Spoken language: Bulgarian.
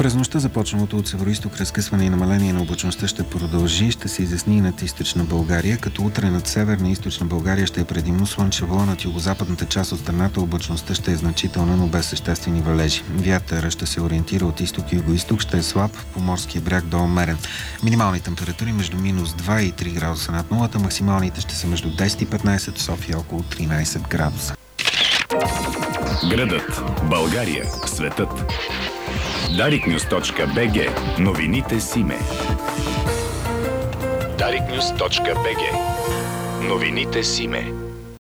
През нощта започналото от североизток разкъсване и намаление на облачността ще продължи, ще се изясни и над източна България, като утре над северна и източна България ще е предимно слънчево, над югозападната част от страната облачността ще е значителна, но без съществени валежи. Вятъра ще се ориентира от изток и югоизток, ще е слаб, по морския бряг до умерен. Минимални температури между минус 2 и 3 градуса над нулата, максималните ще са между 10 и 15, в София около 13 градуса. Градът, България, светът. dariknews.bg. Новините с име. dariknews.bg. Новините с име.